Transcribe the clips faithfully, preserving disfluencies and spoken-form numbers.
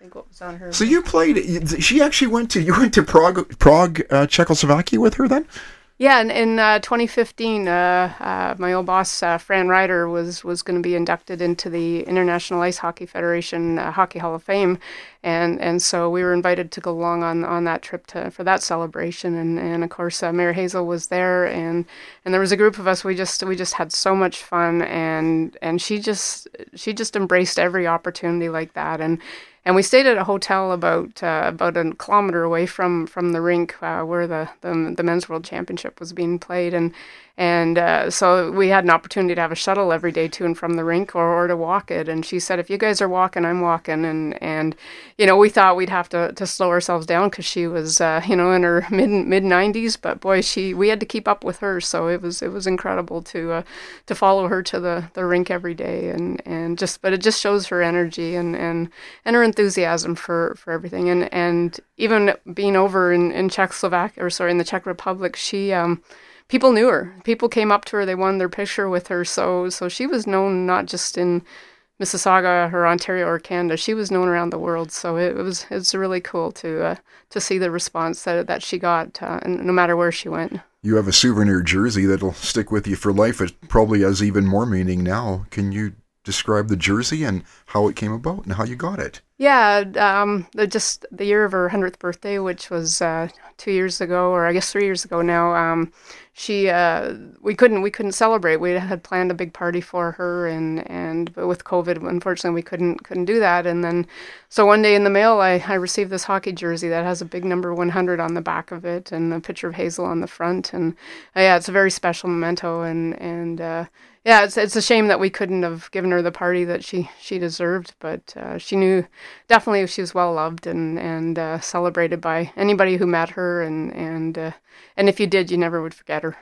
think what was on her. So you played. She actually went to. You went to Prague, Prague, uh, Czechoslovakia with her then. Yeah, in, in uh, twenty fifteen, uh, uh, my old boss, uh, Fran Ryder, was, was going to be inducted into the International Ice Hockey Federation uh, Hockey Hall of Fame, and and so we were invited to go along on, on that trip to for that celebration, and, and of course uh, Mayor Hazel was there, and, and there was a group of us. We just we just had so much fun, and and she just she just embraced every opportunity like that, and. And we stayed at a hotel about uh, about a kilometer away from, from the rink uh, where the, the the men's world championship was being played, and and uh, so we had an opportunity to have a shuttle every day to and from the rink, or, or to walk it. And she said, "If you guys are walking, I'm walking." And and you know, we thought we'd have to, to slow ourselves down because she was uh, you know in her mid mid nineties, but boy, she we had to keep up with her. So it was it was incredible to uh, to follow her to the, the rink every day, and, and just but it just shows her energy and and, and her enthusiasm for, for everything, and and even being over in, in Czechoslovakia, or sorry, in the Czech Republic, she um, people knew her. People came up to her. They wanted their picture with her. So so she was known not just in Mississauga or Ontario or Canada. She was known around the world. So it, it was it's really cool to uh, to see the response that that she got, uh, and no matter where she went. You have a souvenir jersey that'll stick with you for life. It probably has even more meaning now. Can you describe the jersey and how it came about and how you got it? Yeah, um, the, just the year of her hundredth birthday, which was uh, two years ago, or I guess three years ago now. Um, she, uh, we couldn't, we couldn't celebrate. We had planned a big party for her, and and but with COVID, unfortunately, we couldn't couldn't do that. And then, so one day in the mail, I, I received this hockey jersey that has a big number one hundred on the back of it, and a picture of Hazel on the front. And uh, yeah, it's a very special memento, and and. Uh, Yeah, it's it's a shame that we couldn't have given her the party that she, she deserved, but uh, she knew definitely she was well loved and and uh, celebrated by anybody who met her, and and uh, and if you did, you never would forget her.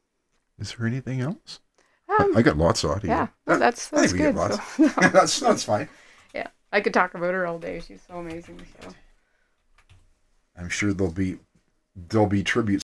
Is there anything else? Um, I, I got lots of audio. Yeah, well, that's that's I good. Get lots. So, no. that's that's fine. Yeah, I could talk about her all day. She's so amazing. So I'm sure there'll be there'll be tributes